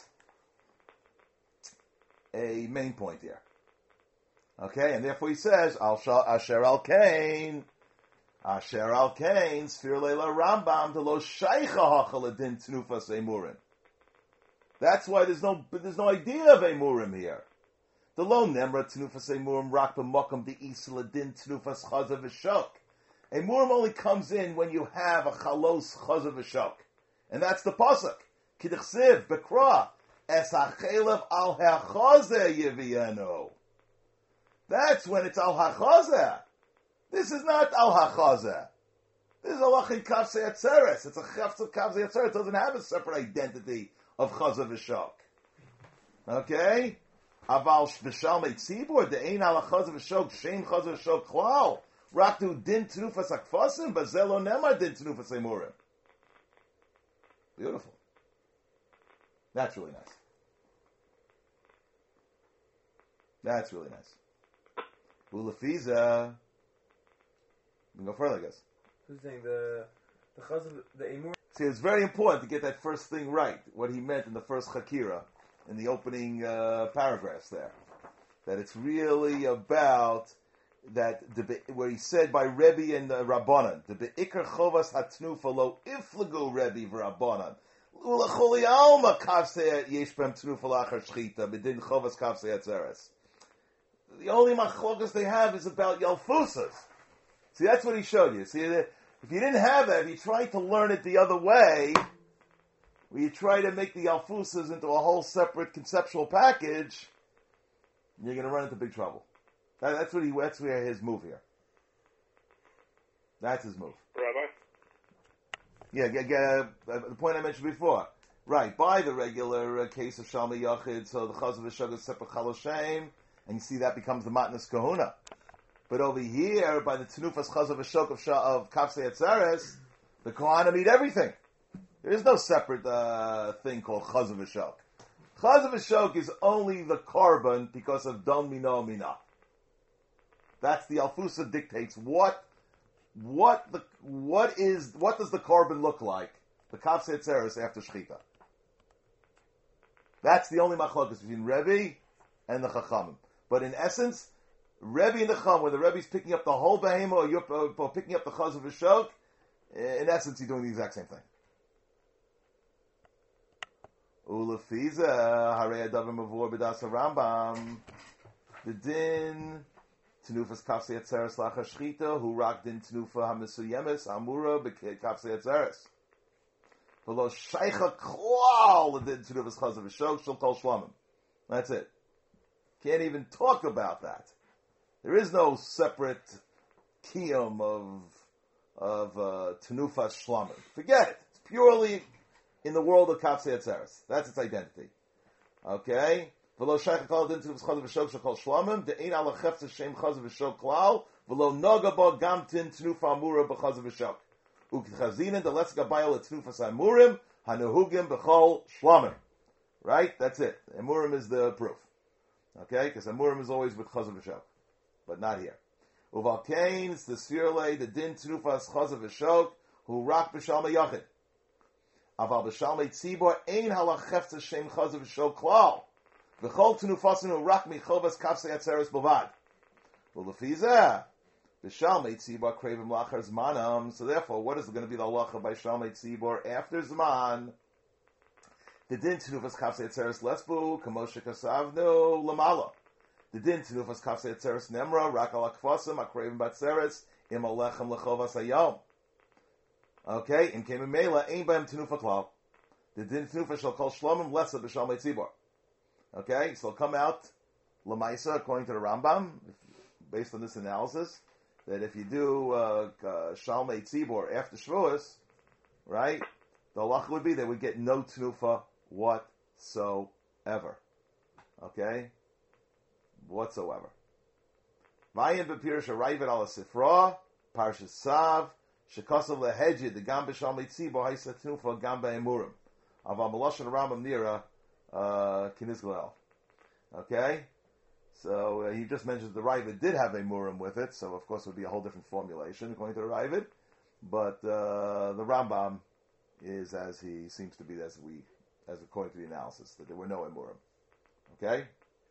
Speaker 1: a main point here. Okay, and therefore he says, Asher al Kain, Asher al Kain, Sfir Leila Rambam, to lo shaycha hachaladin tnufas emurim. That's why there's no there's no idea of emurim here. The lo nemra tnufas emurim rak b'makom de isladin tnufas chazav v'shok. Emurim only comes in when you have a chalos chazav v'shok, and that's the pasuk. K'dichsiv b'kra es hachelev al hachazeh yevienu. That's when it's al hachazeh. This is not al hachazeh. This is a lachin kafsei atzeres. It's a chefz of kafsei atzeres. It doesn't have a separate identity of chazav v'shok. Okay? Aval b'shalmei tzibur de'ein al chazav v'shok shem chazav v'shok klal. Raktu din tnufas akfasim bazelo nemar din tnufas emurim. Beautiful. That's really nice. That's really nice. Ulafiza. We can go further, I guess.
Speaker 3: Who's saying the the chaz of the emur?
Speaker 1: See, it's very important to get that first thing right. What he meant in the first chakira, in the opening uh, paragraphs there, that it's really about that the, where he said by Rebbe and uh, Rabbanan, the beikar chovas hatnufa lo iflagu Rebbe v'Rabbanan. Ulacholi alma kavsei yesh b'hem tnufa lachar shchita b'din chovas kavsei atzeres. The only machlokas they have is about Yalfusas. See, that's what he showed you. See, if you didn't have that, if you tried to learn it the other way, where you try to make the Yalfusas into a whole separate conceptual package, you're going to run into big trouble. That, that's what he. That's where his move here. That's his move.
Speaker 2: Rabbi?
Speaker 1: Yeah, yeah, yeah, the point I mentioned before. Right, by the regular uh, case of Shalmei Yachid, so the Chazav V'Shok is separate Chaloshem, and you see that becomes the Matnas Kahuna. But over here, by the Tnufas Chazav V'Shok of, of Kafsei Atzeres, the Kohanim eat everything. There is no separate uh, thing called Chazav V'Shok. Chazav V'Shok is only the korban because of Don Mino Mina. That's the Alfusa dictates what, what the, what is, what does the korban look like? The Kafsei Atzeres after Shechita. That's the only machlokas between Rebbe and the Chachamim. But in essence, Rebbe and the Chacham, when the Rebbe's picking up the whole behema or you're or picking up the Chazav V'Shok, in essence, he's doing the exact same thing. Ulafiza harei adavim avur b'das Rambam the din Tnufas Kafsei Atzeres lachar shchita hu rak din Tnufa hamisuyemes amura b'Kafsei Atzeres v'lo shaycha klal the din Tnufas Chazav V'Shok shel kol shlamim. That's it. Can't even talk about that. There is no separate kiyum of of uh, Tnufas shlamim. Forget it. It's purely in the world of Kafsei Atzeres. That's its identity. Okay? V'lo shaycha kol din tenufas chazav v'shok shekol shlomim, de'ein ala chefza shem chazav v'shok klal, v'lo noga bo gamtin tenufa amura b'chazav v'shok. Uk'chazinin de letzga bayal et tenufas amurim, hanuhugim b'chol shlomim. Right? That's it. Amurim is the proof. Okay? Because Amurim is always with chazav v'shok. But not here. Uval kains, the sfirle, the din tenufas chazav v'shok, hu rak b'shalmei yachid. Aval b'shalmei tzibor, ein halachefza shem chazav v'shok klal. V'chol tenufasin hu rak michovas kafsei atzeres b'vad. V'lefizeh, b'shalmei tzibor krevim lachar zmanam. So therefore, what is going to be the halacha by shalmei tzibor after zman? The din tenufas kafsei atzeres lesbu, kamoshe kasavnu lamala. The din tenufas kafsei atzeres nemra, rak al akfasim, akrevim batzeres, im alechem lechovas hayom. Okay, in Kemim Mela, ein b'hem tenufa klal. The din tenufa shall call shlomim lesa b'shalmei tzibor. Okay, so it'll come out lamaisa according to the Rambam, based on this analysis, that if you do uh, uh, shalmei tzibor after Shavuos, right, the halacha would be they would get no tenufa whatsoever. Okay, whatsoever. Vayin b'pirish arayvet ala sifra, parshas sav. Shekasav lehedjid the gam b'shalmei tzibor haisa tenufa gam b'emurim. Aval meloshen Rambam nira kinizgalel. Okay, so uh, he just mentions the Ravid did have a murim with it, so of course it would be a whole different formulation according to the Ravid. But uh, the Rambam is as he seems to be as we as according to the analysis that there were no emurim. Okay.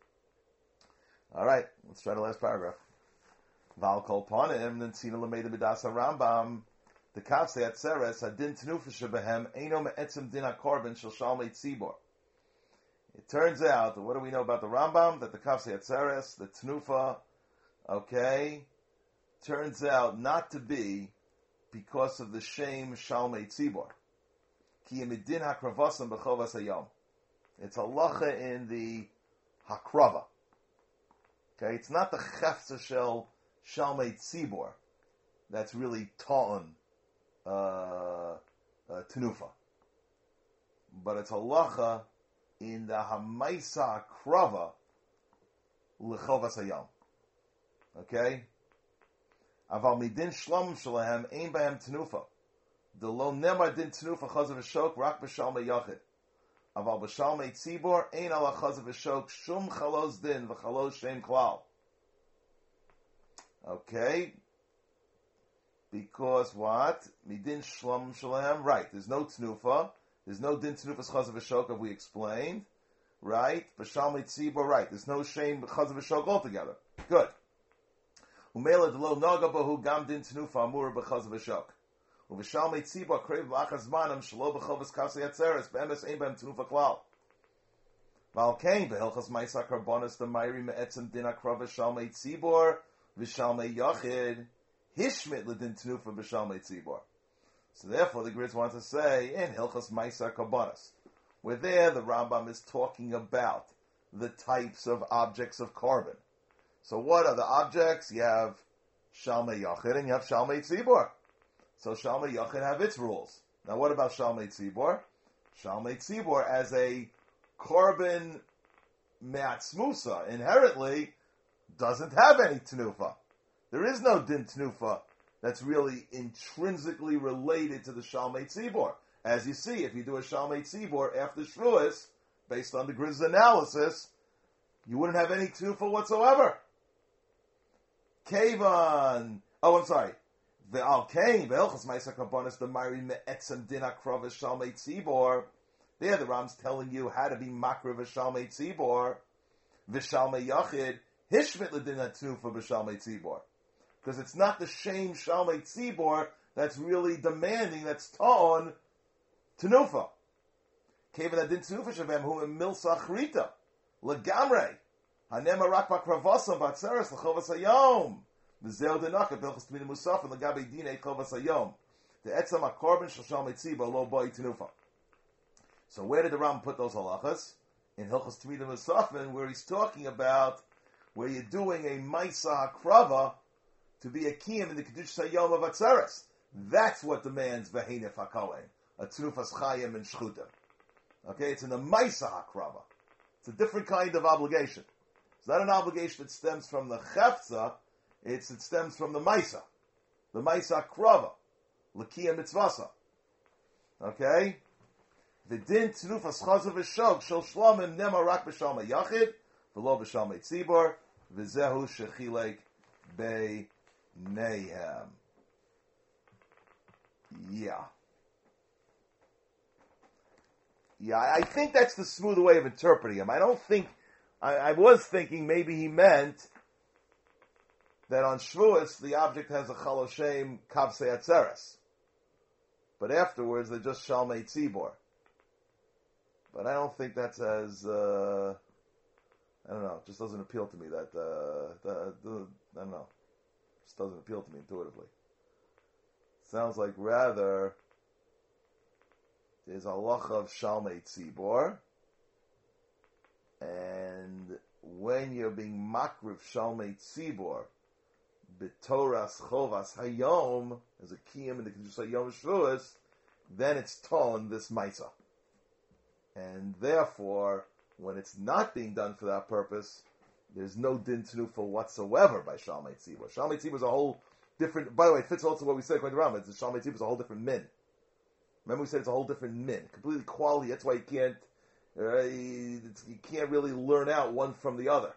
Speaker 1: All right, let's try the last paragraph. Val kol panim nentzina lemeda b'dasa Rambam the kafsei atzeres hadin tenufa shebehem eino me'etzem din hakorban shel shalmei tzibor. It turns out, what do we know about the Rambam? That the kafsei atzeres, the tenufa, okay, turns out not to be because of the shame shalmei tzibor. Ki yemidin hakravasam b'chovas hayom. It's halacha in the hakrava. Okay, it's not the chefza shel shalmei tzibor that's really ta'on uh, uh, tenufa, but it's halacha in the hamaisa krava lechovas hayom. Okay, aval midin shlom shalahem ein b'hem tenufa. The lo nemar din tenufa chazav v'shok rak b'shalmei yachid. Aval b'shalmei tzibor ein ala chazav v'shok shum chalos din v'chalos shem klal. Okay, because what? Midin shlom shalem. Right, there's no tenufa. There's no din tenufas chazav v'shok, we explained. Right? B'shalmei tzibor, right. There's no shame chazav v'shok altogether. Good. Umela delo naga bahu gam din tenufa amur b'chazav v'shok. U'b'shalmei tzibor krev l'achas manam shalo b'chovas kafsei atzeres b'emes ein b'hem tenufa klal. Val kain b'hilchas ma'isa karbonis the mayri me'etzem din akrav v'shalmei tzibor v'shalmei yachid hishmit l'din tenufa b'shalmei tzibor. So therefore, the Grids want to say in Hilchas Ma'aser Karbonos, where there the Rambam is talking about the types of objects of carbon. So what are the objects? You have Shalmei Yachid and you have Shalmei Tzibor. So Shalmei Yachid have its rules. Now what about Shalmei Tzibor? Shalmei Tzibor as a carbon me'atzmusa inherently doesn't have any tenufa. There is no din tenufa that's really intrinsically related to the Shalmei Tzibor. As you see, if you do a Shalmei Tzibor after Shavuos, based on the Griz's analysis, you wouldn't have any tenufa whatsoever. Kavan, oh, I'm sorry. The Al Kain, the Elchas Ma'aser Karbonos, the Mari Me'etzem Din HaKrav Shalmei Tzibor. There, the Ram's telling you how to be Makriv Shalmei Tzibor, V'Shalmei Yachid, Hishmit L'Din HaTenufa V'Shalmei Tzibor. Because it's not the shame Shalmei Tzibor that's really demanding, that's ta'on tenufa. Kevin adin tenufa shavem hu milsa achrita legamrei hanema rak bakravasam batzeres lechovas hayom v'zeu denaka bilchas tminim musaf and legabe dinei chovas hayom the etzam hakorban shel Shalmei Tzibor lo boi tenufa. So where did the Ram put those halachas? In Hilchas Tmidim Musafin, where he's talking about where you're doing a Maisa Hakrava to be a kiyum in the Kedusha Hayom of Atzeres. That's what demands V'heinef HaKohen, a Tnufas Chayim and Shchuta. Okay, it's in the Maisa HaKrava. It's a different kind of obligation. It's not an obligation that stems from the chefza, it's, it stems from the maisa. The maisa krava. L'kiyam mitzvasa. Okay? V'din tnufas chazav v'shog shel shlomim nema rak b'shalmei yachid v'lo b'shalmei tzibor v'zehu shechilek beinehem. Yeah. Yeah, I think that's the smoother way of interpreting him. I don't think, I, I was thinking maybe he meant that on Shavuos the object has a chaloshem kavsei atzeres. But afterwards they're just shalmei tzibor. But I don't think that's as, uh, I don't know, it just doesn't appeal to me that, uh, the, the, I don't know, it just doesn't appeal to me intuitively. Sounds like rather there's a halacha of shalmei tzibor, and when you're being makriv shalmei tzibor, b'toras chovas hayom, as a kiyum in the kedusha yom shvuos, then it's ton this maisa, and therefore when it's not being done for that purpose, there's no din tenufa whatsoever by shalmei tzibor. Shalmei tzibor is a whole different. By the way, it fits also what we said according to Rambam. The shalmei tzibor is a whole different min. Remember we said it's a whole different min, completely quality. That's why you can't uh, you can't really learn out one from the other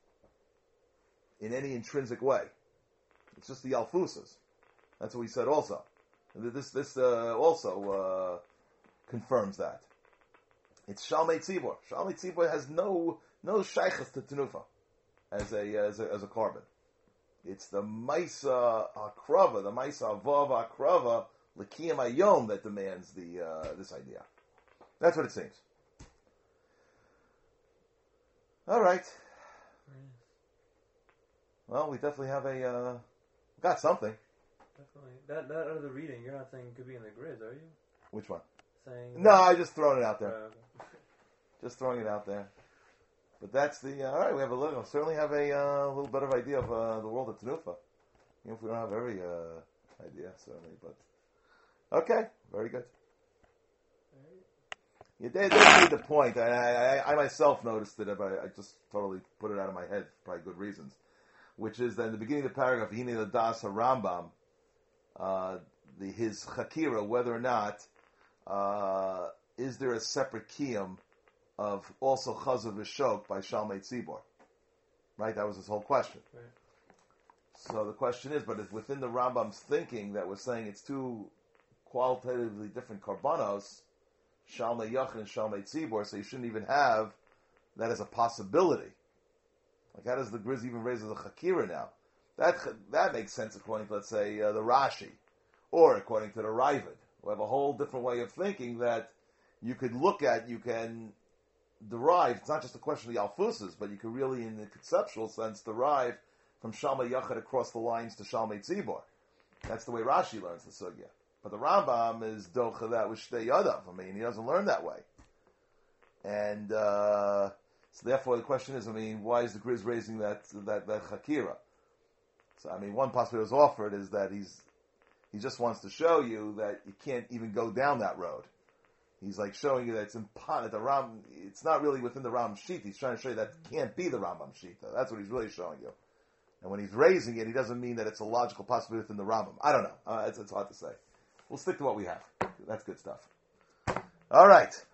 Speaker 1: in any intrinsic way. It's just the alfusas. That's what we said also. And this this uh, also uh, confirms that. It's shalmei tzibor. Shalmei tzibor has no no shaychus to tenufa as a as a as a carbon. It's the maisa akrava, the maisa avav akrava. L'kiyam ayom that demands the uh, this idea. That's what it seems. All right. Well, we definitely have a uh, got something.
Speaker 3: Definitely. That that other reading, you're not saying could be in the grids, are you?
Speaker 1: Which one?
Speaker 3: Saying
Speaker 1: no, I just throwing it out there.
Speaker 3: Uh, okay.
Speaker 1: Just throwing it out there. But that's the uh, all right. We have a little. Certainly have a uh, little better idea of uh, the world of Tenufa. Even if we don't have every uh, idea, certainly, but. Okay, very good. Yeah, they, they made the point. I, I, I myself noticed it, but I just totally put it out of my head for probably good reasons. Which is that in the beginning of the paragraph, Hine the Das Rambam, uh, the his chakira, whether or not uh, is there a separate kiyum of also chazav v'shok by shalmei tzibor, right? That was his whole question.
Speaker 3: Right.
Speaker 1: So the question is, but if within the Rambam's thinking that we're saying it's two qualitatively different karbanos, shalmei yachid and shalmei tzibor, so you shouldn't even have that as a possibility. Like, how does the Griz even raise as a chakira now? That that makes sense according to, let's say, uh, the Rashi, or according to the Ravid, who have a whole different way of thinking that you could look at, you can derive, it's not just a question of the alfusas, but you can really, in the conceptual sense, derive from shalmei yachid across the lines to shalmei tzibor. That's the way Rashi learns the sugya. But the Rambam is docha that with shtei yadav. I mean, he doesn't learn that way. And uh, so therefore the question is, I mean, why is the Griz raising that that, that chakira? So, I mean, one possibility was offered is that he's he just wants to show you that you can't even go down that road. He's like showing you that it's impossible. The Ram, it's not really within the Ram sheet. He's trying to show you that can't be the Rambam sheet. That's what he's really showing you. And when he's raising it, he doesn't mean that it's a logical possibility within the Rambam. I don't know. Uh, it's, it's hard to say. We'll stick to what we have. That's good stuff. All right.